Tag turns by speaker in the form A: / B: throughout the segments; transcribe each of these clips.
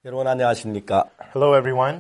A: 여러분 안녕하십니까?
B: Hello, everyone.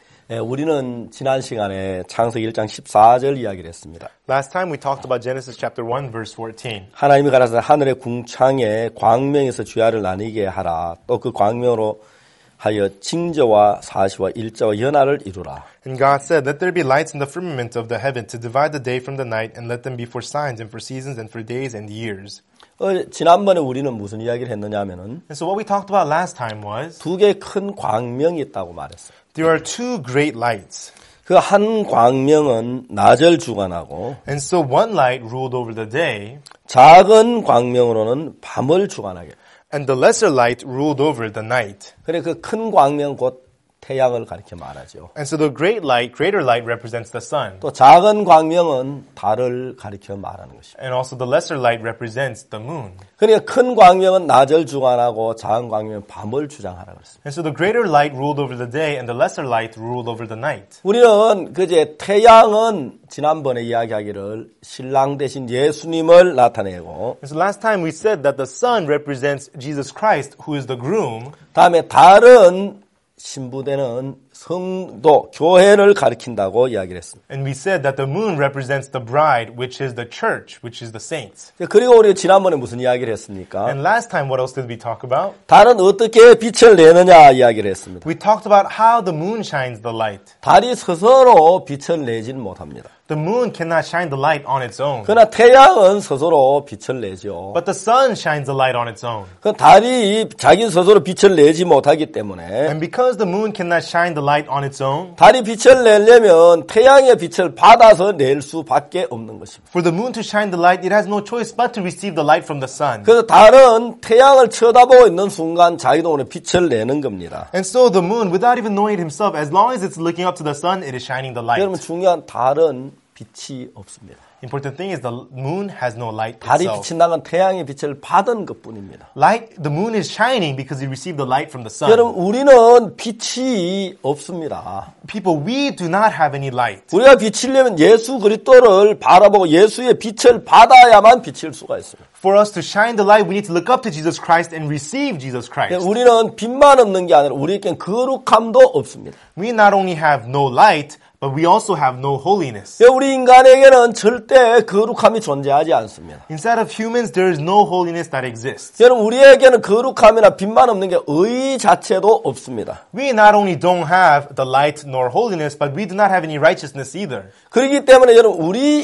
A: 우리는 지난 시간에 창세기 1장 14절 이야기를 했습니다.
B: Last time we talked about Genesis chapter 1, verse 14.
A: 하나님이 가라사대 하늘의 궁창에 광명에서 주야를 나뉘게 하라. 또 그 광명으로 하여 징조와 사시와 일자와 연하를 이루라.
B: And God said, Let there be lights in the firmament of the heaven to divide the day from the night, and let them be for signs and for seasons and for days and years.
A: 지난번에 우리는 무슨 이야기를 했느냐 하면은
B: And so what we talked about last time was
A: 두 개의 큰 광명이 있다고 말했어요.
B: there are two great lights.
A: 그 한 광명은 낮을 주관하고
B: And so one light ruled over the day,
A: 작은 광명으로는 밤을 주관하게.
B: and the lesser light ruled over the night.
A: 그래 그 큰 광명 곧 태양을 가리켜 말하죠.
B: And so the greater light represents the sun.
A: 또 작은 광명은 달을 가리켜 말하는 것입니다.
B: And also the lesser light represents the moon.
A: 그러니까 큰 광명은 낮을 주관하고 작은 광명은 밤을 주장하라고 했습니다.
B: And so the greater light ruled over the day and the lesser light ruled over the night.
A: 우리는 그제 태양은 지난번에 이야기하기를 신랑 대신 예수님을 나타내고
B: And so last time we said that the sun represents Jesus Christ, who is the groom.
A: 다음에 달은 신부되는 성도, 교회를 가리킨다고 이야기를 했습니다.
B: And we said that the moon represents the bride, which is the church, which is the saints.
A: 그리고 우리가 지난번에 무슨 이야기를 했습니까?
B: And last time, what else did we talk about?
A: 달은 어떻게 빛을 내느냐 이야기를 했습니다.
B: We talked about how the moon shines the light.
A: 달이 스스로 빛을 내지는 못합니다.
B: The moon cannot shine the light on its own.
A: 그러나 태양은 스스로 빛을 내죠.
B: But the sun shines the light on its own.
A: 그 달이 자기 스스로 빛을 내지 못하기 때문에
B: And because the moon cannot shine the light on its own,
A: 달이 빛을 내려면 태양의 빛을 받아서 낼 수밖에 없는 것입니다.
B: for the moon to shine the light, it has no choice but to receive the light from the sun.
A: 그래서 달은 태양을 쳐다보고 있는 순간 자기도 모르게 빛을 내는 겁니다.
B: And so the moon, without even knowing it himself, as long as it's looking up to the sun, it is shining the light.
A: 여러분 중요한 달은 빛이 없습니다.
B: Important thing is the moon has no light
A: 달이
B: itself.
A: 비친다는 건 태양의 빛을 받은 것뿐입니다.
B: The moon is shining because it received the light from the sun.
A: 여러분 우리는 빛이 없습니다.
B: People, we do not have any light.
A: 우리가 비치려면 예수 그리스도를 바라보고 예수의 빛을 받아야만 비칠 수가 있습니다.
B: For us to shine the light, we need to look up to Jesus Christ and receive Jesus Christ.
A: 우리는 빛만 없는 게 아니라 우리에겐 거룩함도 없습니다.
B: We not only have no light, but we also have no holiness.
A: 우리 인간에게는 절대 거룩함이 존재하지 않습니다.
B: Inside of humans, there is no holiness that exists.
A: 여러분 우리에게는 거룩함이나 빛만 없는 게 의 자체도 없습니다.
B: We not only don't have the light nor holiness, but we do not have any righteousness either.
A: 그렇기 때문에 여러분 우리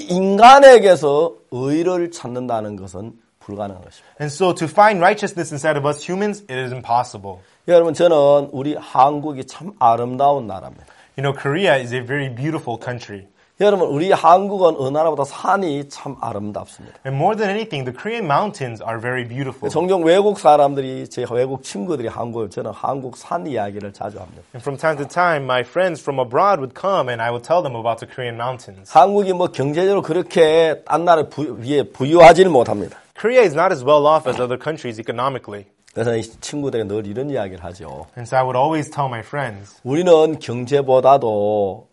A: 인간에게서 의를 찾는다는 것은 불가능한 것입니다.
B: And so to find righteousness inside of us humans, it is impossible.
A: 여러분 저는 우리 한국이 참 아름다운 나라입니다.
B: You know, Korea is a very beautiful country.
A: 여러분 우리 한국은 어느 나라보다 산이 참 아름답습니다.
B: And more than anything, the Korean mountains are very beautiful.
A: 종종 외국 사람들이 제 외국 친구들이 한국을 저는 한국 산 이야기를 자주 합니다.
B: And from time to time, my friends from abroad would come and I would tell them about the Korean mountains.
A: 한국이 뭐 경제적으로 그렇게 딴 나라에 비해 부유하지는 못합니다.
B: Korea is not as well off as other countries economically.
A: 그래서 이 친구들이 늘 이런 이야기를 하죠.
B: And so I would always tell my friends,
A: 우리는 경제보다도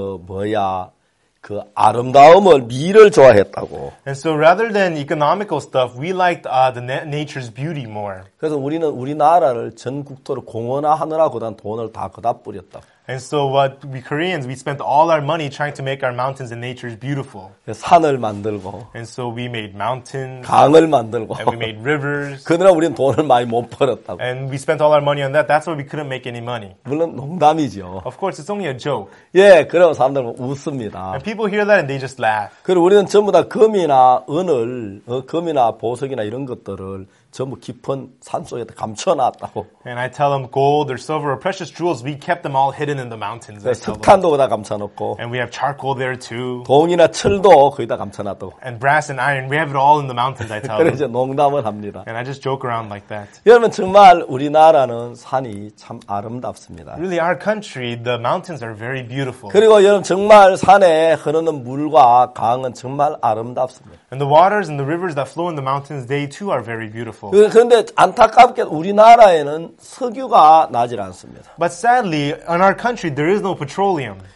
A: 그 아름다움을 미를 좋아했다고.
B: and so rather than economical stuff, we liked nature's beauty more.
A: 그래서 우리는 우리나라를 전 국토를 공원화하느라 그다음 돈을 다 그다 뿌렸다고.
B: And so what we Koreans, we spent all our money trying to make our mountains and natures beautiful.
A: 산을 만들고
B: And so we made mountains,
A: 강을 만들고
B: and we made rivers,
A: 그러나 우리는 돈을 많이 못 벌었다고.
B: and we spent all our money on that. That's why we couldn't make any money.
A: 물론 농담이죠.
B: Of course, it's only a joke.
A: 예, 그러면 사람들은 웃습니다.
B: And people hear that and they just laugh.
A: 그리고 우리는 전부 다 금이나 금이나 보석이나 이런 것들을 전부 깊은 산속에 감춰놨다고.
B: And I tell them gold or silver or precious jewels, we kept them all hidden in the mountains. I tell them.
A: 석탄도 거기다 감춰놓고
B: And we have charcoal there too.
A: 동이나 철도 거기다 감춰놨다고.
B: And brass and iron, we have it all in the mountains, I tell
A: 그래서
B: them.
A: 농담을 합니다.
B: And I just joke around like that.
A: 여러분 정말 우리나라는 산이 참 아름답습니다.
B: Really, our country, the mountains are very beautiful.
A: 그리고 여러분 정말 산에 흐르는 물과 강은 정말 아름답습니다.
B: And the waters and the rivers that flow in the mountains, they too are very beautiful.
A: 그런데 안타깝게 우리나라에는 석유가 나질 않습니다.
B: But sadly, in our country, there is no petroleum.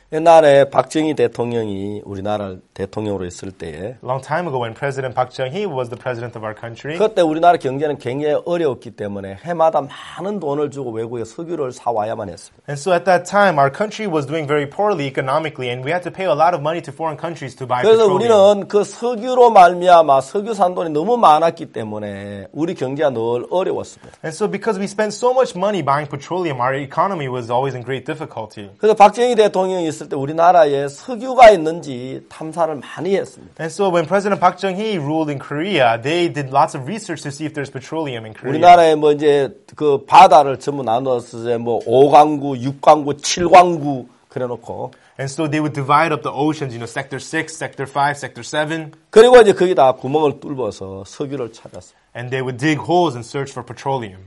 A: 옛날에 박정희 대통령이 우리나라 대통령으로 있을 때에
B: A long time ago when President Park Chung-hee was the president of our country,
A: 그때 우리나라 경제는 굉장히 어려웠기 때문에 해마다 많은 돈을 주고 외국에 석유를 사와야만 했습니다.
B: and so at that time our country was doing very poorly economically and we had to pay a lot of money to foreign countries to buy
A: 그래서
B: petroleum.
A: 우리는 그 석유로 말미암아 석유 산 돈이 너무 많았기 때문에 우리 경제가 늘 어려웠습니다.
B: And so because we spent so much money buying petroleum, our economy was always in great difficulty.
A: 그래서 박정희 대통령이 있을 때 우리나라에 석유가 있는지 탐사를 많이 했습니다.
B: And so when President Park Chung-hee ruled in Korea, they did lots of research to see if there's petroleum in Korea.
A: 우리나라에 뭐 이제 그 바다를 전부 나눠서 이제 뭐 5강구, 6강구, 7강구 그래 놓고
B: And so they would divide up the oceans, you know, sector 6, sector 5, sector 7.
A: 그리고 이제 거기다 구멍을 뚫어서 석유를 찾았어요.
B: And they would dig holes and search for petroleum.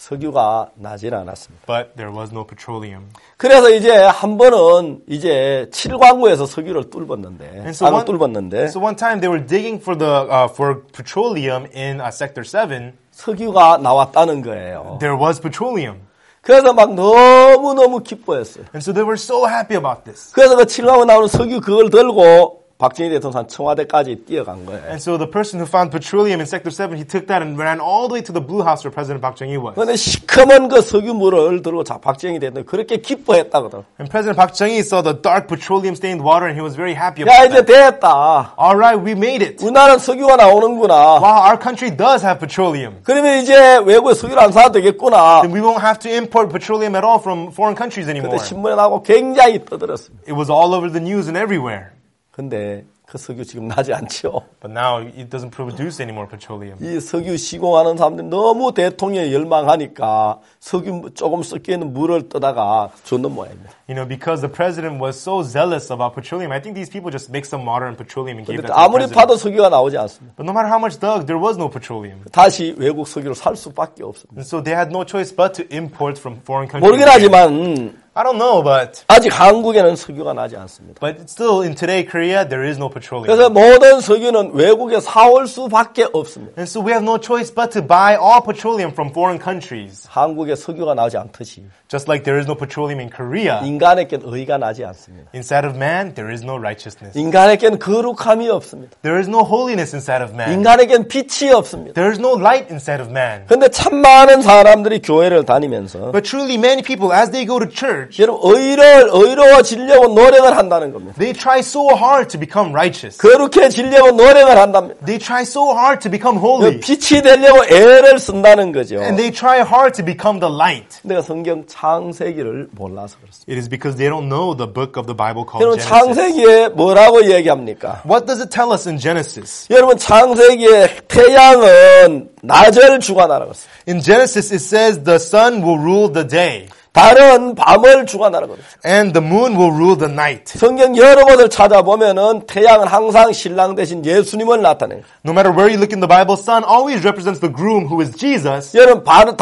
A: 석유가 나질 않았습니다.
B: But there was no petroleum.
A: 그래서 이제 한 번은 이제 7광구에서 석유를 뚫었는데,
B: So
A: 뚫었는데
B: one time they were digging for for petroleum in sector 7.
A: 석유가 나왔다는 거예요.
B: There was petroleum.
A: 그래서 막 너무너무 기뻐했어요.
B: And so they were so happy about this.
A: 그래서 그 7광구 나오는 석유 그걸 들고 박정희 대통령 청와대까지 뛰어간 거예요.
B: And so the person who found petroleum in sector 7, he took that and ran all the way to the Blue House where President Park Chung-hee was.
A: 그런데 시커먼 그 석유물을 들고 박정희 대통령이 그렇게 기뻐했다거든.
B: And President Park Chung-hee saw the dark petroleum-stained water and he was very happy
A: 야
B: about
A: 이제
B: that.
A: 됐다.
B: All right, we made it.
A: 우리나라는 석유가 나오는구나.
B: Wow, our country does have petroleum.
A: 그러면 이제 외국에 석유를 안 사도 되겠구나.
B: Then we won't have to import petroleum at all from foreign countries anymore.
A: 근데 신문에 나오고 굉장히 떠들었습니다.
B: It was all over the news and everywhere.
A: 근데 그 석유 지금 나지 않죠.
B: But now it doesn't produce any more petroleum.
A: 이 석유 시공하는 사람들이 너무 대통령에 열망하니까 석유 조금 섞여 있는 물을 떠다가 줬는 모양입니다.
B: You know, because the president was so zealous about petroleum, I think these people just mixed some water and petroleum and gave that to the
A: 아무리
B: president.
A: 파도 석유가 나오지 않습니다.
B: But no matter how much dug, there was no petroleum.
A: 다시 외국 석유를 살 수밖에 없습니다.
B: And so they had no choice but to import from foreign countries.
A: 모르긴 하지만
B: I don't know, but
A: 아직 한국에는 석유가 나지 않습니다.
B: still in today Korea there is no petroleum.
A: 그래서 모든 석유는 외국에 사올 수밖에 없습니다.
B: And so we have no choice but to buy all petroleum from foreign countries.
A: 한국에 석유가 나지 않듯이
B: Just like there is no petroleum in Korea,
A: 인간에겐 의가 나지 않습니다.
B: inside of man there is no righteousness.
A: 인간에겐 거룩함이 없습니다.
B: There is no holiness inside of man.
A: 인간에겐 빛이 없습니다.
B: There is no light inside of man.
A: 그런데 참 많은 사람들이 교회를 다니면서
B: But truly many people as they go to church,
A: 여러분 의로워지려고 노력을 한다는 겁니다.
B: they try so hard to become righteous.
A: 거룩해지려고 노력을 한답니다.
B: They try so hard to become holy.
A: 빛이 되려고 애를 쓴다는 거죠.
B: And they try hard to become the light.
A: 내가 성경 창세기를 몰라서 그렇습니다.
B: It is because they don't know the book of the Bible called
A: 여러분
B: Genesis.
A: 창세기에 뭐라고 얘기합니까?
B: What does it tell us in Genesis?
A: 여러분 창세기에 태양은 낮을 주관하라고 했어요.
B: In Genesis it says the sun will rule the day.
A: 달은 밤을 주관하는 겁니다.
B: And the moon will rule the night.
A: 성경 여러 곳을 찾아보면은 태양은 항상 신랑 대신 예수님을 나타내요.
B: No matter where you look in the Bible, sun always represents the groom who is Jesus.
A: 여러분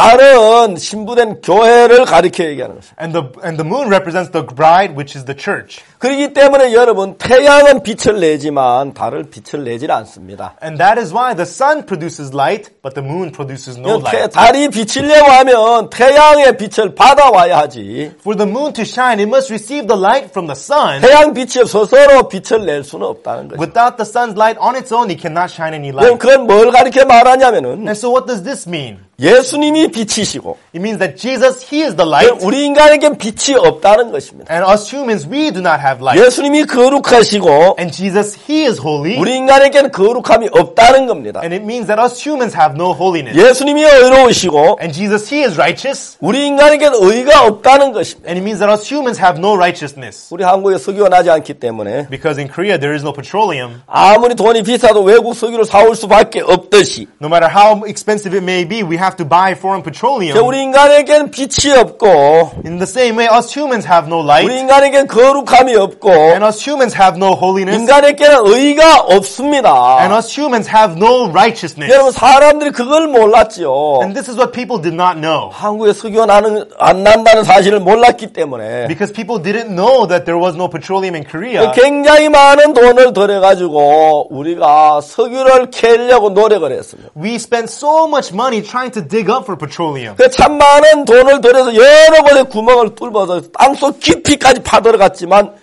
A: 달은 신부된 교회를 가리켜 얘기하는 것입니다.
B: And the moon represents the bride, which is the church.
A: 그렇기 때문에 여러분 태양은 빛을 내지만 달은 빛을 내질 않습니다.
B: And that is why the sun produces light, but the moon produces no light.
A: 달이 비치려고 하면 태양의 빛을 받아와야 하지.
B: For the moon to shine, it must receive the light from the sun.
A: 태양 빛이 스스로 빛을 낼 수는 없다는 거죠.
B: Without the sun's light on its own, it cannot shine any light.
A: 그건 뭘 가리켜 말하냐면은
B: And so what does this mean?
A: 예수님이 빛이시고
B: It means that Jesus, He is the light.
A: 우리 인간에겐 빛이 없다는 것입니다.
B: And us humans, we do not have light.
A: 예수님이 거룩하시고
B: And Jesus, He is holy.
A: 우리 인간에겐 거룩함이 없다는 겁니다.
B: And it means that us humans have no holiness.
A: 예수님이 의로우시고
B: And Jesus, He is righteous.
A: 우리 인간에겐 의가 없다는 것입니다.
B: And it means that us humans have no righteousness.
A: 우리 한국에 석유가 나지 않기 때문에
B: Because in Korea, there is no petroleum.
A: 아무리 돈이 비싸도 외국 석유를 사올 수밖에 없듯이
B: No matter how expensive it may be, we have to buy foreign petroleum.
A: 우리 인간에겐 빛이 없고
B: In the same way, us humans have no
A: 우리
B: light.
A: 인간에겐 거룩함이 없고
B: And us humans have no holiness.
A: 인간에게는 의가 없습니다.
B: And us humans have no righteousness.
A: 여러분 사람들이 그걸 몰랐죠.
B: And this is what people did not know.
A: 한국에 석유가 안 난다는 사실을 몰랐기 때문에
B: Because people didn't know that there was no petroleum in Korea.
A: 굉장히 많은 돈을 들여가지고 우리가 석유를 캐려고 노력을 했습니다.
B: We spent so much money trying to dig up for petroleum.
A: 참 많은 돈을 들여서 여러 곳에 구멍을 뚫어서 땅속 깊이까지 파들어갔지만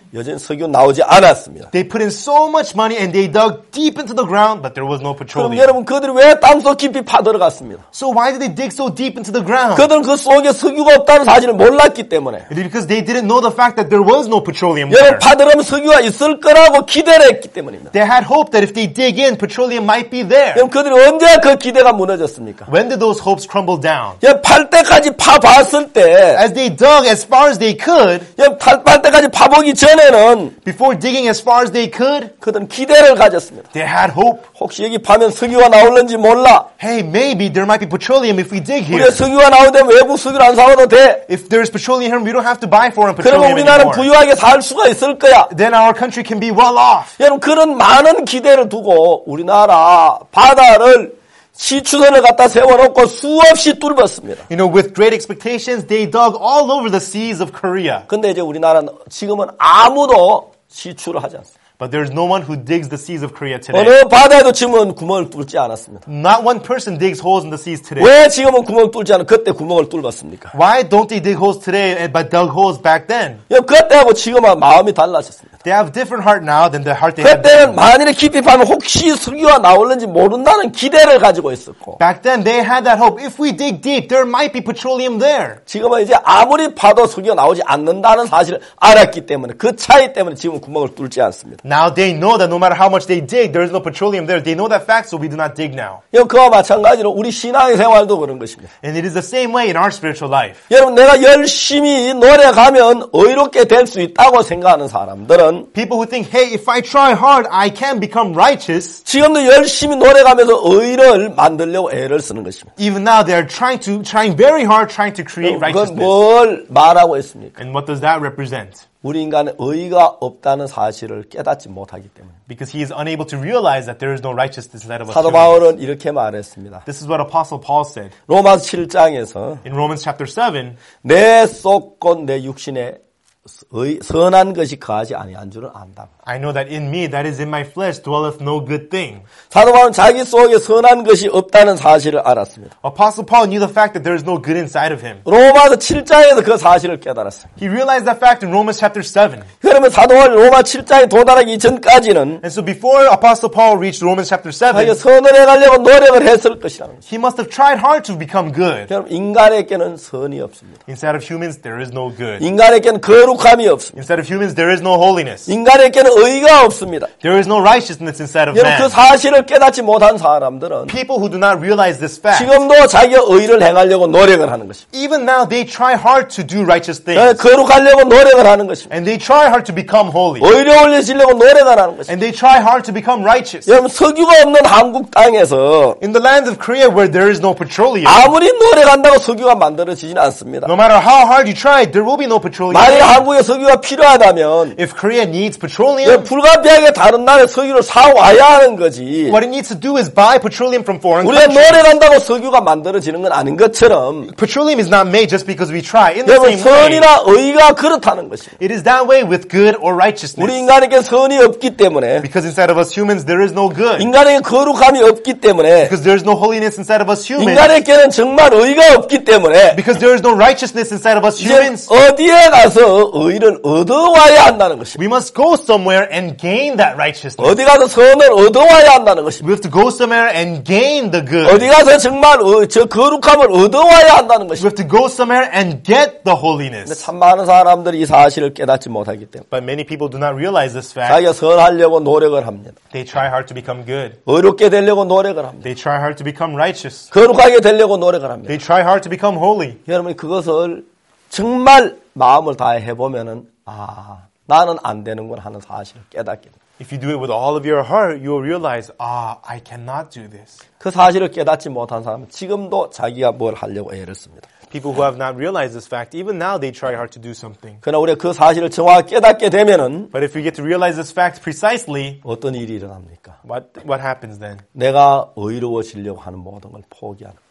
A: 여전히 석유 나오지 않았습니다.
B: They put in so much money and they dug deep into the ground, but there was no
A: 그럼
B: petroleum.
A: 여러분 그들이 왜 땅속 깊이 파들어갔습니다?
B: So why did they dig so deep into the ground?
A: 그들은 그 속에 석유가 없다는 사실을 몰랐기 때문에.
B: It is because they didn't know the fact that there was no petroleum
A: 여러분
B: there.
A: 파들으면 석유가 있을 거라고 기대를 했기 때문입니다.
B: They had hope that if they dig in, petroleum might be there.
A: 그럼 그들이 언제 그 기대가 무너졌습니까?
B: When did those hopes crumble down?
A: 팔 때까지 파봤을 때,
B: As they dug as far as they could,
A: 팔 때까지 파보기 전에는
B: before digging as far as they could,
A: 그들은 기대를 가졌습니다.
B: they had hope.
A: 혹시 여기 파면 석유가 나올는지 몰라.
B: Hey, maybe there might be petroleum if we dig here.
A: 우리가 석유가 나오면 외국 석유를 안 사와도 돼.
B: If there's petroleum here, we don't have to buy foreign
A: 그러면
B: petroleum
A: 우리나라는
B: anymore.
A: 부유하게 살 수가 있을 거야.
B: Then our country can be well off.
A: 여러분 그런 많은 기대를 두고 우리나라 바다를 시추선을 갖다 세워놓고 수없이 뚫었습니다.
B: You know, with great expectations, they dug all over the seas of Korea.
A: 근데 이제 우리나라는 지금은 아무도 시추를 하지 않습니다.
B: But there's no one who digs the seas of Korea today.
A: 어느 바다에도 지금은 구멍을 뚫지 않았습니다.
B: Not one person digs holes in the seas today.
A: 왜 지금은 구멍을 뚫지 않고 그때 구멍을 뚫었습니까?
B: Why don't they dig holes today but dug holes back then?
A: 그때하고 지금은 마음이 달라졌습니다.
B: They have a different heart now than the heart they had
A: 그때는
B: then.
A: 만일에 깊이 파면 혹시 석유가 나올는지 모른다는 기대를 가지고 있었고
B: Back then they had that hope. If we dig deep, there might be petroleum there.
A: 지금은 이제 아무리 파도 석유가 나오지 않는다는 사실을 알았기 때문에 그 차이 때문에 지금은 구멍을 뚫지 않습니다.
B: Now they know that no matter how much they dig, there is no petroleum there. They know that fact, so we do not dig now.
A: 그와 마찬가지로 우리 신앙의 생활도 그런 것입니다.
B: And it is the same way in our spiritual life.
A: 여러분 내가 열심히 노력하면 의롭게 될 수 있다고 생각하는 사람들은
B: People who think, hey, if I try hard, I can become righteous.
A: 지금도 열심히 노력하면서 의를 만들려고 애를 쓰는 것입니다.
B: Even now they are trying very hard, trying to create
A: 그건
B: righteousness.
A: 뭘 말하고 있습니까?
B: And what does that represent?
A: 우리 인간은 의가 없다는 사실을 깨닫지 못하기 때문에.
B: Because he is unable to realize that there is no righteousness inside of us.
A: 사도
B: humans.
A: 바울은 이렇게 말했습니다.
B: This is what Apostle Paul said.
A: 로마서 7장에서
B: In Romans chapter 7,
A: 내 속 곧 내 육신에 선한 것이 거하지 아니한 줄을 안다.
B: I know that in me, that is in my flesh, dwelleth no good thing.
A: 사도 바울은 자기 속에 선한 것이 없다는 사실을 알았습니다.
B: Apostle Paul knew the fact that there is no good inside of him.
A: 로마서 7장에서 그 사실을 깨달았습니다.
B: He realized that fact in Romans chapter 7.
A: 그러면 사도 바울이 로마 7장에 도달하기 전까지는
B: And so before Apostle Paul reached Romans chapter 7,
A: 자기가 선을 해가려고 노력을 했을 것이라는 것입니다.
B: he must have tried hard to become good.
A: 여러분 인간에게는 선이 없습니다.
B: Inside of humans, there is no good.
A: 인간에게는 거룩함이 없습니다.
B: Inside of humans, there is no holiness.
A: 인간에게는 의가 없습니다.
B: There is no righteousness inside of
A: 여러분 그
B: man.
A: 사실을 깨닫지 못한 사람들은
B: People who do not realize this fact,
A: 지금도 자기가 의를 행하려고 노력을 하는 것입니다.
B: even now they try hard to do righteous things.
A: 거룩하려고 노력을 하는 것입니다.
B: And they try hard to become holy.
A: 의로 올려지려고 노력을 하는 것입니다.
B: And they try hard to become righteous.
A: 여러분 석유가 없는 한국 땅에서
B: In the land of Korea where there is no petroleum,
A: 아무리 노력한다고 석유가 만들어지지는 않습니다.
B: no matter how hard you try, there will be no petroleum.
A: 만일 한국에 석유가 필요하다면
B: If Korea needs petroleum,
A: 불가피하게 다른 나라의 석유를 사와야 하는 거지.
B: what it needs to do is buy petroleum from foreign
A: 우리가
B: countries.
A: 노력한다고 석유가 만들어지는 건 아닌 것처럼
B: Petroleum is not made just because we try. In the
A: 여러분
B: same way,
A: 선이나 의가 그렇다는 것입니다.
B: it is that way with good or righteousness.
A: 우리 인간에게 선이 없기 때문에
B: Because inside of us humans, there is no good.
A: 인간에게 거룩함이 없기 때문에
B: Because there is no holiness inside of us humans.
A: 인간에게는 정말 의가 없기 때문에
B: Because there is no righteousness inside of us
A: 이제
B: humans.
A: 어디에 가서 의를 얻어와야 한다는 것입니다.
B: We must go somewhere and gain that righteousness.
A: 어디 가서 선을 얻어와야 한다는 것입니다.
B: We have to go somewhere and gain the good.
A: 어디 가서 정말 저 거룩함을 얻어와야 한다는
B: We
A: 것입니다.
B: have to go somewhere and get the
A: 근데
B: holiness.
A: 참 많은 사람들이 이 사실을 깨닫지 못하기 때문에
B: But many people do not realize this fact.
A: 자기가 선하려고 노력을 합니다.
B: They try hard to become good.
A: 의롭게 되려고 노력을 합니다.
B: They try hard to become righteous.
A: 거룩하게 되려고 노력을 합니다.
B: They try hard to become holy.
A: 여러분이 그것을 정말 마음을 다해 해보면은 나는 안 되는군 하는 사실을 깨닫게 됩니다.
B: If you do it with all of your heart, you will realize, I cannot do this.
A: 그 사실을 깨닫지 못한 사람은 지금도 자기가 뭘 하려고 애를 씁니다.
B: People who have not realized this fact, even now they try hard to do something.
A: 그러나 우리가 그 사실을 정확하게 깨닫게 되면은
B: But if we get to realize this fact precisely,
A: 어떤 일이 일어납니까?
B: what happens then?
A: 내가 의로워지려고 하는 모든 걸 포기하는.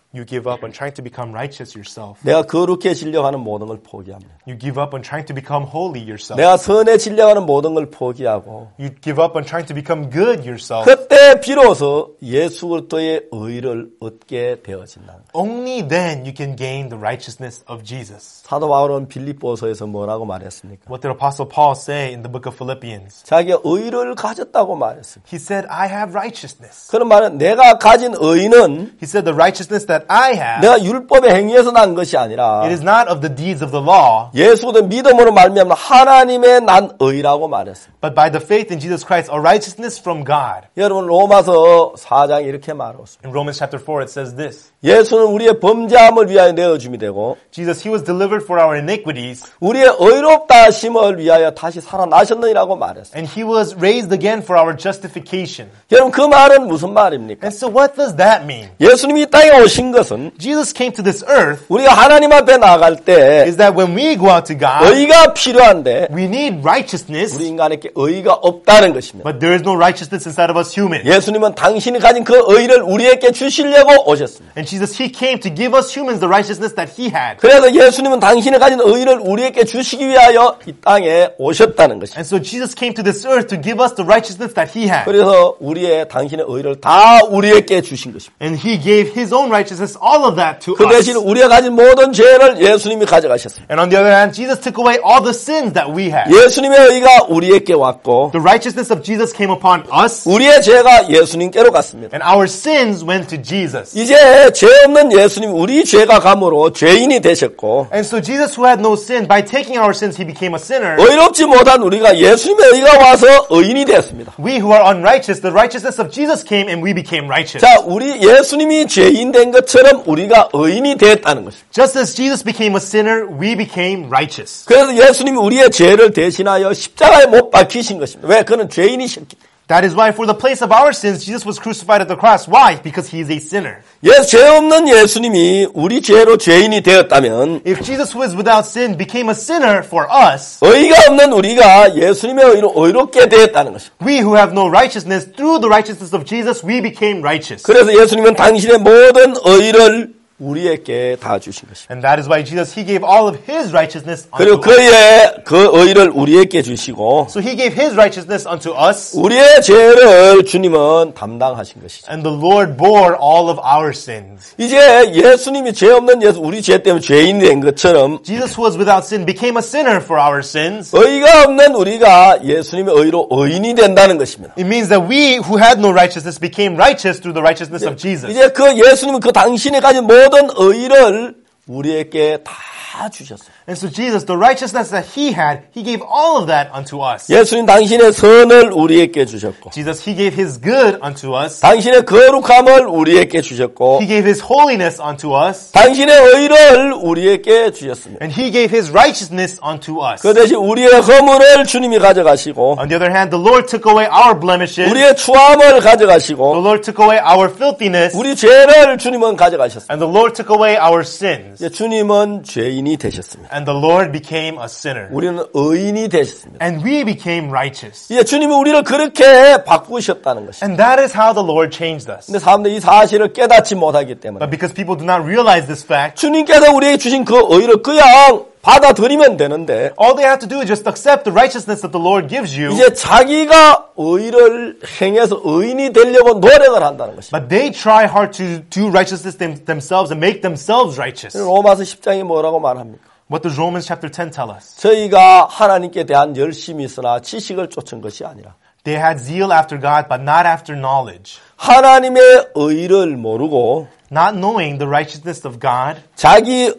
B: You give up on trying to become righteous yourself.
A: 내가 거룩해지려고 하는 모든 걸 포기합니다.
B: You give up on trying to become holy yourself.
A: 내가 선해지려고 하는 모든 걸 포기하고
B: You give up on trying to become good yourself.
A: 그때 비로소 예수 그리스도의 의를 얻게 되어진다.
B: Only then you can gain the righteousness of Jesus.
A: 사도 바울은 빌립보서에서 뭐라고 말했습니까?
B: What did Apostle Paul say in the book of Philippians?
A: 자기가 의를 가졌다고 말했습니다.
B: He said, I have righteousness.
A: 그런 말은 내가 가진 의는
B: He said the righteousness that I have,
A: 내가 율법의 행위에서 난 것이 아니라
B: it is not of the deeds of the law,
A: 예수의 믿음으로 말미암아 하나님의 난 의라고 말했습니다.
B: but by the faith in Jesus Christ, a righteousness from God.
A: 여러분 로마서 4장 이렇게 말하고 있습니다.
B: In Romans chapter 4 it says this.
A: 예수는 우리의 범죄함을 위하여 내어줌이 되고
B: Jesus, He was delivered for our iniquities,
A: 우리의 의롭다 하심을 위하여 다시 살아나셨느니라고 말했습니다.
B: and He was raised again for our justification.
A: 여러분 그 말은 무슨 말입니까?
B: And so what does that mean?
A: 예수님이 이 땅에 오신 것은
B: Jesus came to this earth
A: 우리가 하나님 앞에 나갈 때
B: is that when we go out to God,
A: 의가 필요한데
B: we need righteousness,
A: 우리 인간에게 의가 없다는 것입니다.
B: but there is no righteousness inside of us humans.
A: 예수님은 당신이 가진 그 의를 우리에게 주시려고 오셨습니다.
B: And Jesus, He came to give us humans the righteousness that He had.
A: 그래서 예수님은 당신이 가진 의를 우리에게 주시기 위하여 이 땅에 오셨다는 것입니다.
B: And so Jesus came to this earth to give us the righteousness that He had.
A: 그래서 우리의 당신의 의를 다 우리에게 주신 것입니다.
B: And He gave His own righteousness, all of that to
A: 그 대신
B: us.
A: 우리가 가진 모든 죄를 예수님이 가져가셨습니다.
B: And on the other hand, Jesus took away all the sins that we had.
A: 예수님의 의가 우리에게 왔고
B: The righteousness of Jesus came upon us,
A: 우리의 죄가 예수님께로 갔습니다.
B: and our sins went to Jesus.
A: 이제 죄 없는 예수님 우리 죄가 감으로 죄인이 되셨고
B: And so Jesus, who had no sin, by taking our sins, He became a sinner.
A: 의롭지 못한 우리가 예수님의 의가 와서 의인이 되었습니다.
B: We who are unrighteous, the righteousness of Jesus came and we became righteous.
A: 자, 우리 예수님이 죄인 된 것처럼 우리가 의인이 됐다는 것입니다.
B: Just as Jesus became a sinner, we became righteous.
A: 그래서 예수님이 우리의 죄를 대신하여 십자가에 못 박히신 것입니다. 왜? 그는 죄인이셨기 때문에.
B: That is why for the place of our sins, Jesus was crucified at the cross. Why? Because He is a sinner.
A: 죄 없는 예수님이 우리 죄로 죄인이 되었다면
B: If Jesus who is without sin became a sinner for us,
A: 의가 없는 우리가 예수님의 의로 의롭게 되었다는 것입니다.
B: we who have no righteousness, through the righteousness of Jesus, we became righteous.
A: 그래서 예수님은 당신의 모든 의를 우리에게 다 주신 것입니다.
B: And that is why Jesus, He gave all of His righteousness
A: 그리고
B: unto us.
A: 그의 그 의를 우리에게 주시고
B: So He gave His righteousness unto us,
A: 우리의 죄를 주님은 담당하신 것이죠.
B: and the Lord bore all of our sins.
A: 이제 예수님이 죄 없는 예수, 우리 죄 때문에 죄인이 된 것처럼
B: Jesus who was without sin became a sinner for our sins.
A: 의가 없는 우리가 예수님의 의로 의인이 된다는 것입니다.
B: It means that we who had no righteousness became righteous through the righteousness of Jesus.
A: 이제 그 예수님은 그 당신이 가진 모든 의를 우리에게 다 주셨어요.
B: And so Jesus, the righteousness that He had, He gave all of that unto us.
A: 예수님 당신의 선을 우리에게 주셨고
B: Jesus, He gave His good unto us.
A: 당신의 거룩함을 우리에게 주셨고
B: He gave His holiness unto us.
A: 당신의 의를 우리에게 주셨습니다.
B: And He gave His righteousness unto us.
A: 그 대신 우리의 허물을 주님이 가져가시고
B: On the other hand, the Lord took away our blemishes.
A: 우리의 추함을
B: The
A: 가져가시고
B: Lord took away our filthiness.
A: 우리 죄를 주님은 가져가셨습니다.
B: And the Lord took away our sins.
A: 이제 주님은 죄인이 되셨습니다.
B: And the Lord became a sinner.
A: 우리는 의인이 되셨습니다.
B: And we became righteous.
A: 이제 주님은 우리를 그렇게 바꾸셨다는 것입니다.
B: And that is how the Lord changed us.
A: 근데 사람들이 이 사실을 깨닫지 못하기 때문에
B: But because people do not realize this fact,
A: 주님께서 우리에게 주신 그 의를 그냥 받아들이면 되는데
B: all they have to do is just accept the righteousness that the Lord gives you.
A: 이제 자기가 의를 행해서 의인이 되려고 노력을 한다는 것입니다.
B: But they try hard to do righteousness themselves and make themselves righteous.
A: 로마서 10장이 뭐라고 말합니까?
B: What does Romans chapter 10 tell us?
A: 저희가 하나님께 대한 열심이 있으나 지식을 쫓은 것이 아니라
B: They had zeal after God, but not after knowledge.
A: 하나님의 의를 모르고
B: Not knowing the righteousness of God,
A: 자기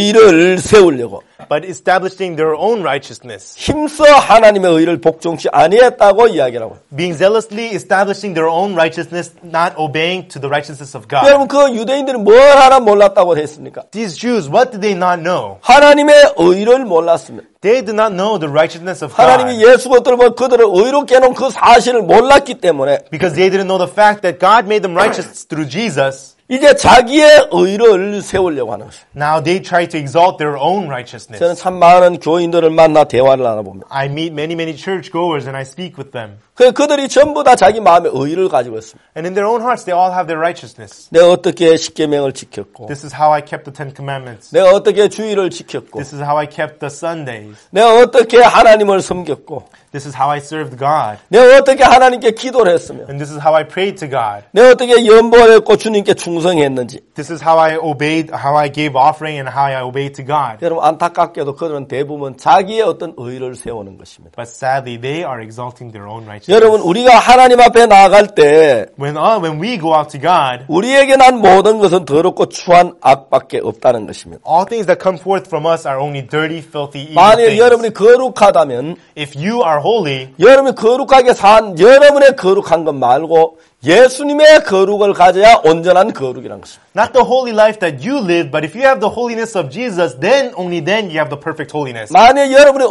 A: 의를 세우려고
B: but establishing their own righteousness.
A: 힘써 하나님의 의를 복종치 아니했다고 이야기하고
B: Being zealously establishing their own righteousness, not obeying to the righteousness of God.
A: 여러분 그 유대인들이 뭘 하나 몰랐다고 했습니까?
B: These Jews, what did they not know?
A: 하나님의 의를 몰랐습니다.
B: They did not know the righteousness of
A: 하나님이
B: God.
A: 예수 그들을 그들을 의롭게 해놓은 그 사실을 몰랐기 때문에
B: Because they didn't know the fact that God made them righteous through Jesus.
A: 이제 자기의 의를 세우려고 하는 것입니다.
B: Now they try to exalt their own righteousness.
A: 저는 참 많은 교인들을 만나 대화를 나눠봅니다.
B: I meet many churchgoers and I speak with them.
A: 그들이 전부 다 자기 마음의 의를 가지고 있습니다.
B: And in their own hearts, they all have their righteousness.
A: 내가 어떻게 십계명을 지켰고,
B: This is how I kept the Ten Commandments.
A: 내가 어떻게 주일을 지켰고,
B: This is how I kept the Sundays.
A: 내가 어떻게 하나님을 섬겼고,
B: This is how I served God.
A: 내가 어떻게 하나님께 기도를 했으며,
B: And this is how I prayed to God.
A: 내가 어떻게 연보를 했고 주님께 충성했는지.
B: This is how I obeyed, how I gave offering and how I obeyed to God.
A: 여러분 안타깝게도 그들은 대부분 자기의 어떤 의를 세우는 것입니다.
B: But sadly, they are exalting their own righteousness.
A: 여러분 우리가 하나님 앞에 나아갈 때
B: When we go out to God,
A: 우리에게 난 모든 것은 더럽고 추한 악밖에 없다는 것입니다.
B: all things that come forth from us are only dirty, filthy, evil
A: 만일
B: things.
A: 여러분이 거룩하다면
B: If you are holy,
A: 여러분이 거룩하게 산 여러분의 거룩한 것 말고 예수님의 거룩을 가져야 온전한 거룩이라는 것입니다.
B: not the holy life that you live, but if you have the holiness of Jesus, then only then you have the perfect holiness.
A: 만일 여러분이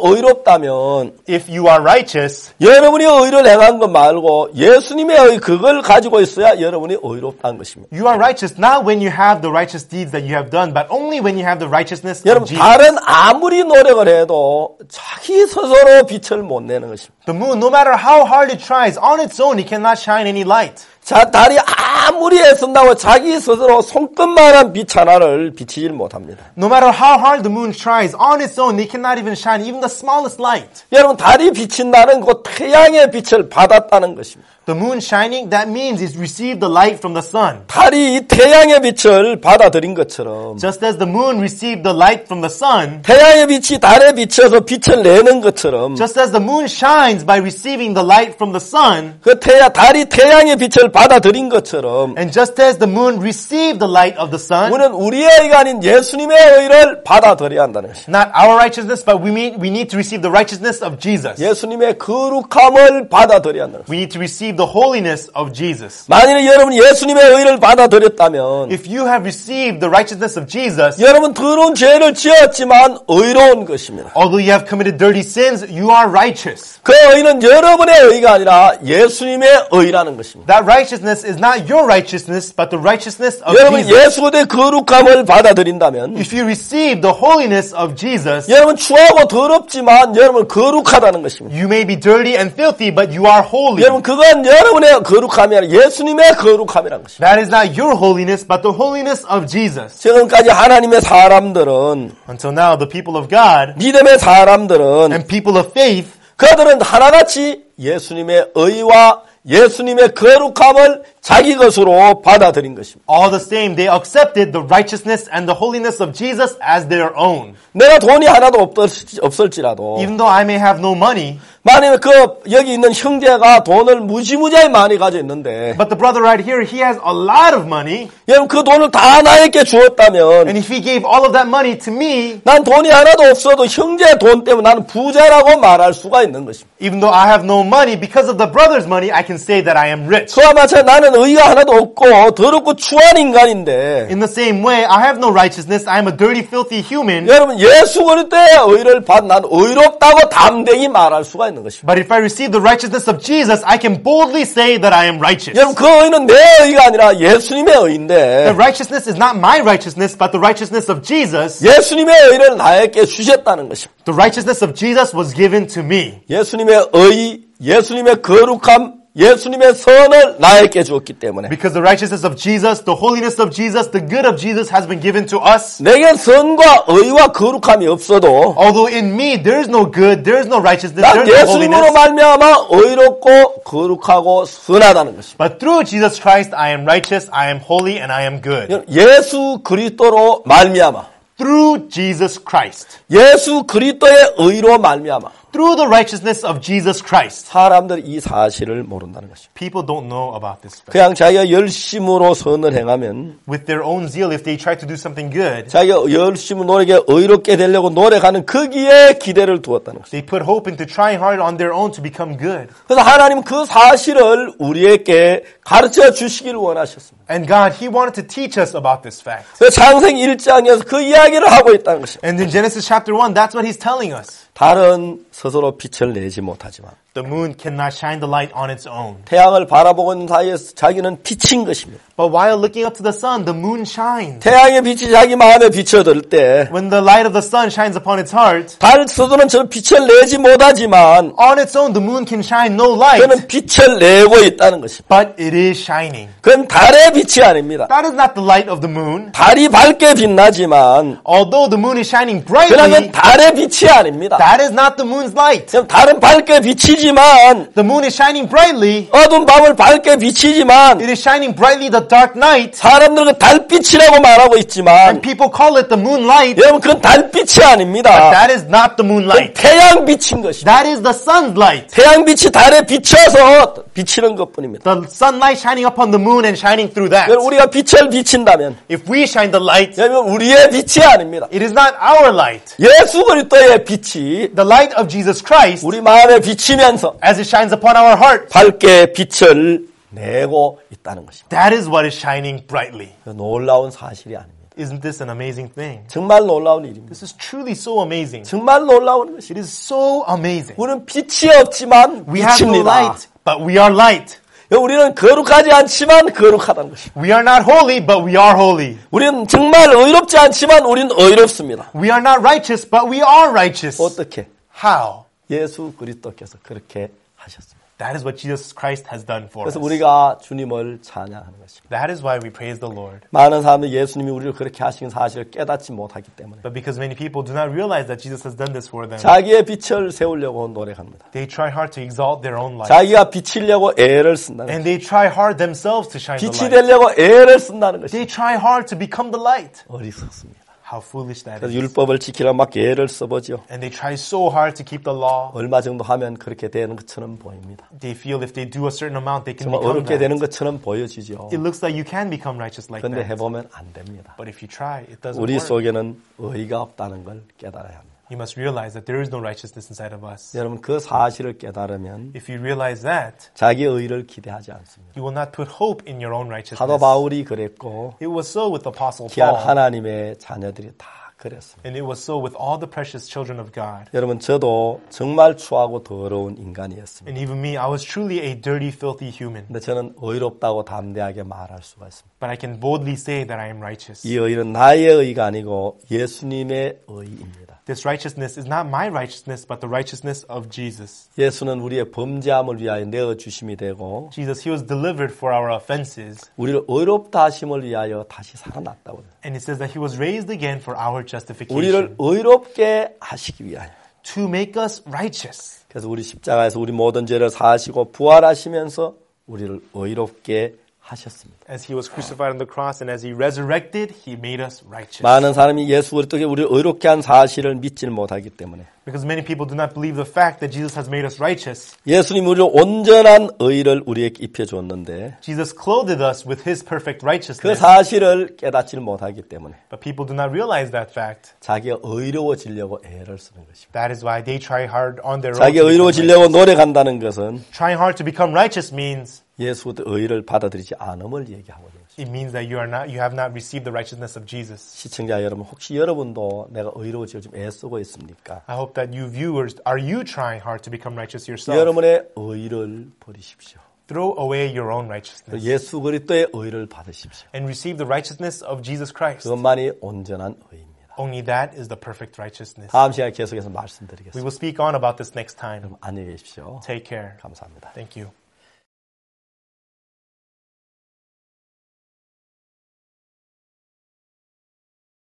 A: 의롭다면
B: If you are righteous,
A: 여러분이 의를 행한 것 말고 예수님의 의 그걸 가지고 있어야 여러분이 의롭다는 것입니다.
B: you are righteous not when you have the righteous deeds that you have done, but only when you have the righteousness of
A: 여러분
B: Jesus.
A: 달은 아무리 노력을 해도 자기 스스로 빛을 못 내는 것입니다.
B: The moon, no matter how hard it tries, on its own, it cannot shine any light.
A: 자, 달이 아무리 애쓴다고 자기 스스로 손끝만한 빛 하나를 비치질 못합니다.
B: No matter how hard the moon tries, on its own, it cannot even shine even the smallest light.
A: 여러분 달이 비친다는 그 태양의 빛을 받았다는 것입니다.
B: The moon shining, that means it's received the light from the sun.
A: 달이 이 태양의 빛을 받아들인 것처럼
B: Just as the moon received the light from the sun,
A: 태양의 빛이 달에 비쳐서 빛을 내는 것처럼
B: just as the moon shines by receiving the light from the sun,
A: 그 달이 태양의 빛을 받아들인 것처럼
B: and just as the moon received the light of the sun,
A: 우리는 우리의 의가 아닌 예수님의 의를 받아들여야 한다는 것입니다.
B: not our righteousness, but we need to receive the righteousness of Jesus.
A: 예수님의 거룩함을 받아들여야 한다는 것입니다.
B: We need to receive the holiness of Jesus.
A: 만일 여러분이 예수님의 의를 받아들였다면
B: If you have received the righteousness of Jesus,
A: 여러분 더러운 죄를 지었지만 의로운 것입니다.
B: although you have committed dirty sins, you are righteous.
A: 그 의는 여러분의 의가 아니라 예수님의 의라는 것입니다.
B: That righteousness is not your righteousness, but the righteousness of
A: 여러분
B: Jesus.
A: 예수의 거룩함을 받아들인다면
B: If you receive the holiness of Jesus,
A: 여러분 추하고 더럽지만 여러분 거룩하다는 것입니다.
B: you may be dirty and filthy, but you are holy.
A: 여러분 그건 여러분의 거룩함이 아니라 예수님의 거룩함이라는 것입니다.
B: That is not your holiness, but the holiness of Jesus.
A: 지금까지 하나님의 사람들은
B: Until now, the people of God
A: 믿음의 사람들은
B: and people of faith,
A: 그들은 하나같이 예수님의 의와 예수님의 거룩함을 자기 것으로 받아들인 것입니다.
B: all the same, they accepted the righteousness and the holiness of Jesus as their own.
A: 내가 돈이 하나도 없을지라도
B: Even though I may have no money,
A: 만약에 여기 있는 형제가 돈을 무지무지하게 많이 가지고 있는데
B: but the brother right here, he has a lot of money,
A: 여러분 그 돈을 다 나에게 주었다면
B: and if he gave all of that money to me,
A: 난 돈이 하나도 없어도 형제 돈 때문에 나는 부자라고 말할 수가 있는 것입니다.
B: even though I have no money, because of the brother's money, I can say that I am rich.
A: 그와 마찬가지 나는 의가 하나도 없고 더럽고 추한 인간인데
B: In the same way, I have no righteousness, I am a dirty, filthy human,
A: 여러분 예수 그리스도의 의를 받 난 의롭다고 담대히 말할 수가 있는 것입니다.
B: but if I receive the righteousness of Jesus, I can boldly say that I am righteous.
A: 여러분 그 의는 내 의가 아니라 예수님의 의인데
B: The righteousness is not my righteousness, but the righteousness of Jesus.
A: 예수님의 의를 나에게 주셨다는 것입니다.
B: The righteousness of Jesus was given to me.
A: 예수님의 의, 예수님의 거룩함, 예수님의 선을 나에게 주었기 때문에
B: Because the righteousness of Jesus, the holiness of Jesus, the good of Jesus has been given to us.
A: 내겐 선과 의와 거룩함이 없어도
B: Although in me there is no good, there is no righteousness,
A: 난
B: there is no
A: 예수님으로
B: holiness.
A: 말미암아 의롭고 거룩하고 선하다는 것입니다.
B: But through Jesus Christ, I am righteous, I am holy, and I am good.
A: 예수 그리스도로 말미암아
B: Through Jesus Christ.
A: 예수 그리스도의 의로 말미암아
B: Through the righteousness of Jesus Christ.
A: 사람들이 이 사실을 모른다는 것입니다.
B: People don't know about this fact.
A: 그냥 자기가 열심으로 선을 행하면
B: With their own zeal, if they try to do something good,
A: 자기가 열심히 노력에 의롭게 되려고 노력하는 거기에 기대를 두었다는 것입니다.
B: they put hope into trying hard on their own to become good.
A: 그래서 하나님 그 사실을 우리에게 가르쳐 주시기를 원하셨습니다.
B: And God, He wanted to teach us about this fact.
A: 그래서 창세기 1장에서 그 이야기를 하고 있다는 것입니다.
B: And in Genesis chapter 1, that's what He's telling us.
A: 달은 스스로 빛을 내지 못하지만
B: The moon cannot shine the light on its own.
A: 태양을 바라보고 있는 사이에서 자기는 비친 것입니다.
B: But while looking up to the sun, the moon shines.
A: 태양의 빛이 자기 마음에 비춰들 때
B: When the light of the sun shines upon its heart,
A: 달 스스로는 저 빛을 내지 못하지만
B: on its own the moon can shine no light.
A: 그는 빛을 내고 있다는 것입니다.
B: But it is shining.
A: 그건 달의 빛이 아닙니다.
B: That is not the light of the moon.
A: 달이 밝게 빛나지만
B: Although the moon is shining
A: 그러면
B: brightly,
A: 달의 빛이 아닙니다.
B: that is not the moon's light.
A: 그럼 달은 밝게 비치지만
B: The moon is shining brightly.
A: 어두운 밤을 밝게 비치지만
B: It is shining brightly the dark night.
A: 사람들은 그 달빛이라고 말하고 있지만
B: And people call it the moonlight.
A: 여러분 그건 달빛이 아닙니다.
B: That is not the moonlight.
A: 태양빛인 것입니다.
B: That is the sun's light.
A: 태양빛이 달에 비쳐서 비치는 것뿐입니다.
B: The sunlight shining upon the moon and shining through that.
A: 우리가 빛을 비친다면
B: If we shine the light,
A: 여러분 우리의 빛이 아닙니다.
B: it is not our light.
A: 예수 그리스도의 빛이
B: The light of Jesus Christ,
A: 우리 마음에 비치면서
B: as it shines upon our heart,
A: 밝게 빛을 내고 있다는 것입니다.
B: that is what is shining brightly.
A: 놀라운 사실이 아닙니다.
B: Isn't this an amazing thing?
A: 정말 놀라운 일입니다.
B: This is truly so amazing.
A: 정말 놀라운 것입니다.
B: It is so amazing.
A: 우리는 빛이 없지만
B: We have no
A: 빛입니다.
B: light, but we are light.
A: 우리는 거룩하지 않지만 거룩하다는 것입니다.
B: We are not holy, but we are holy.
A: 우리는 정말 의롭지 않지만 우리는 의롭습니다.
B: We are not righteous, but we are righteous.
A: 어떻게?
B: How?
A: 예수 그리스도께서 그렇게 하셨습니다.
B: That is what Jesus Christ has done for
A: 그래서
B: us.
A: 우리가 주님을 찬양하는 것입니다.
B: That is why we praise the Lord.
A: 많은 사람들이 예수님이 우리를 그렇게 하신 사실을 깨닫지 못하기 때문에
B: But because many people do not realize that Jesus has done this for them,
A: 자기의 빛을 세우려고 노력합니다.
B: they try hard to exalt their own light.
A: 자기가 비치려고 애를 쓴다는
B: And
A: 것입니다.
B: they try hard themselves to shine the
A: 빛이
B: light.
A: 되려고 애를 쓴다는
B: They
A: 것입니다.
B: try hard to become the light.
A: 어리석습니다.
B: How foolish that
A: 그래서
B: is.
A: 율법을 지키려고 막 애를 써보죠.
B: And they try so hard to keep the law.
A: 얼마 정도 하면 그렇게 되는 것처럼 보입니다.
B: They feel if they do a certain amount, they can
A: 정말
B: become
A: 어렵게 되는
B: that.
A: 것처럼 보여지죠.
B: It looks like you can become righteous like
A: 그런데
B: that.
A: 해보면 안 됩니다.
B: But if you try, it doesn't
A: 우리
B: work.
A: 속에는 의가 없다는 걸 깨달아야 합니다.
B: You must realize that there is no righteousness inside of us.
A: 여러분 그 사실을 깨달으면
B: If you realize that,
A: 자기의 의를 기대하지 않습니다.
B: you will not put hope in your own righteousness.
A: 사도 바울이 그랬고
B: It was so with Apostle
A: 귀한
B: Paul.
A: 하나님의 자녀들이 다 그랬습니다.
B: And it was so with all the precious children of God.
A: 여러분 저도 정말 추하고 더러운 인간이었습니다.
B: And even me, I was truly a dirty, filthy human.
A: 근데 저는 의롭다고 담대하게 말할 수가 있습니다.
B: But I can boldly say that I am righteous.
A: 이 의는 나의 의가 아니고 예수님의 의입니다.
B: This righteousness is not my righteousness, but the righteousness of Jesus.
A: 예수는 우리의 범죄함을 위하여 내어 주심이 되고
B: Jesus, He was delivered for our offenses.
A: 우리를 의롭다 하심을 위하여 다시 살아났다고 해요.
B: And it says that He was raised again for our justification.
A: 우리를 의롭게 하시기 위하여.
B: To make us righteous.
A: 그래서 우리 십자가에서 우리 모든 죄를 사하시고 부활하시면서 우리를 의롭게 하셨습니다.
B: As He was crucified on the cross and as He resurrected, He made us righteous.
A: 많은 사람이 예수 그리스도께 우리를 의롭게 한 사실을 믿지 못하기 때문에
B: Because many people do not believe the fact that Jesus has made us righteous.
A: 예수님 우리를 온전한 의를 우리에게 입혀줬는데
B: Jesus clothed us with His perfect
A: 그
B: righteousness.
A: 사실을 깨닫지 못하기 때문에
B: But people do not realize that fact.
A: 자기가 의로워지려고 애를 쓰는 것입니다.
B: That is why they try hard on their own.
A: 자기가
B: to become
A: 의로워지려고
B: righteous.
A: 노력한다는 것은
B: Trying hard to become righteous means
A: 예수의 의를 받아들이지 않음을 얘기하거든요.
B: it means that you have not received the righteousness of Jesus.
A: 시청자 여러분, 혹시 여러분도 내가 의로워지려 좀 애쓰고 있습니까?
B: I hope that you viewers, are you trying hard to become righteous yourself?
A: 여러분의 의를 버리십시오.
B: Throw away your own righteousness
A: 예수 그리스도의 의를 받으십시오.
B: and receive the righteousness of Jesus Christ.
A: 그것만이 온전한 의입니다.
B: Only that is the perfect righteousness.
A: 다음 시간에 계속해서
B: We
A: 말씀드리겠습니다.
B: will speak on about this next time.
A: 안녕히 계십시오.
B: Take care.
A: 감사합니다.
B: Thank you.